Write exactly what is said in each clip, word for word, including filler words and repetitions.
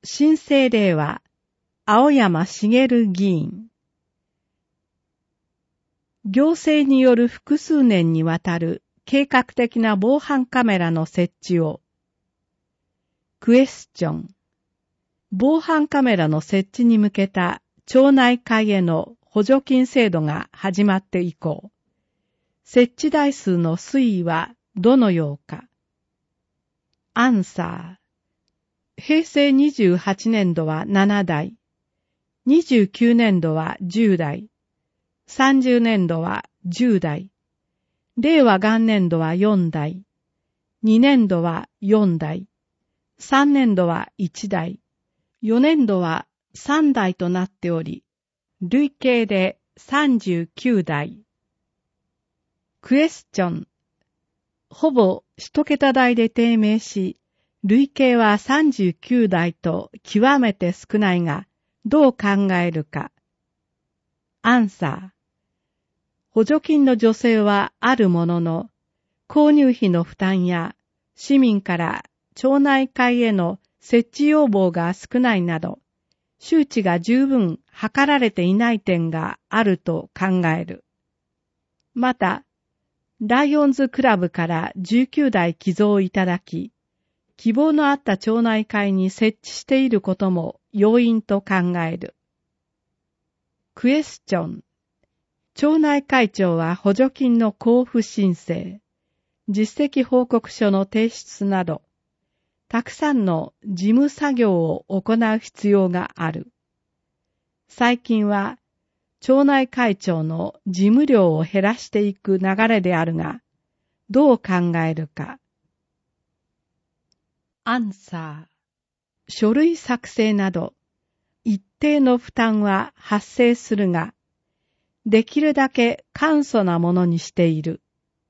新生令和、青山茂議員。行政による複数年にわたる計画的な防犯カメラの設置を。クエスチョン。防犯カメラの設置に向けた町内会への補助金制度が始まって以降、設置台数の推移はどのようか。アンサー。平成にじゅうはちねんどはななだい、にじゅうきゅうねんどはじゅうだい、さんじゅうねんどはじゅうだい、令和元年度はよんだい、にねんどはよんだい、さんねんどはいちだい、よねんどはさんだいとなっており、累計でさんじゅうきゅうだい。クエスチョン。ほぼ一桁台で低迷し、累計はさんじゅうきゅうだいと極めて少ないが、どう考えるか。アンサー。補助金の助成はあるものの、購入費の負担や市民から町内会への設置要望が少ないなど、周知が十分図られていない点があると考える。また、ライオンズクラブからじゅうきゅうだい寄贈いただき、希望のあった町内会に設置していることも要因と考える。クエスチョン。町内会長は補助金の交付申請、実績報告書の提出など、たくさんの事務作業を行う必要がある。最近は、町内会長の事務量を減らしていく流れであるが、どう考えるか。アンサー。書類作成など、一定の負担は発生するが、できるだけ簡素なものにしている。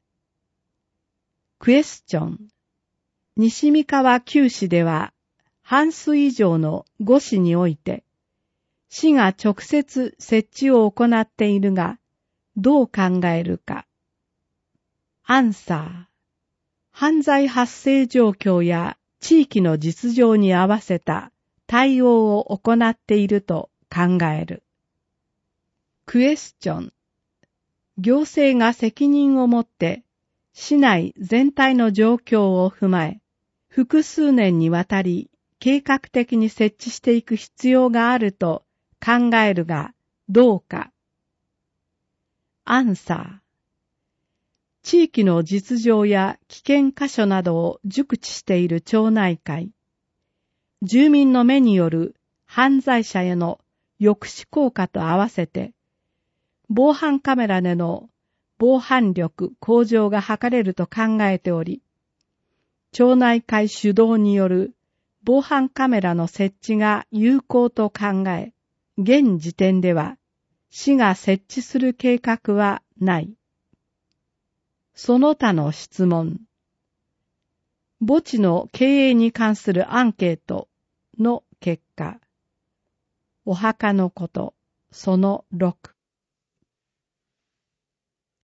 クエスチョン。西三河九市では、半数以上のご市において、市が直接設置を行っているが、どう考えるか。アンサー。犯罪発生状況や地域の実情に合わせた対応を行っていると考える。クエスチョン。行政が責任を持って市内全体の状況を踏まえ、複数年にわたり計画的に設置していく必要があると考えるがどうか。アンサー。地域の実情や危険箇所などを熟知している町内会、住民の目による犯罪者への抑止効果と合わせて、防犯カメラでの防犯力向上が図れると考えており、町内会主導による防犯カメラの設置が有効と考え、現時点では市が設置する計画はない。その他の質問。墓地の経営に関するアンケートの結果。お墓のこと、そのろく。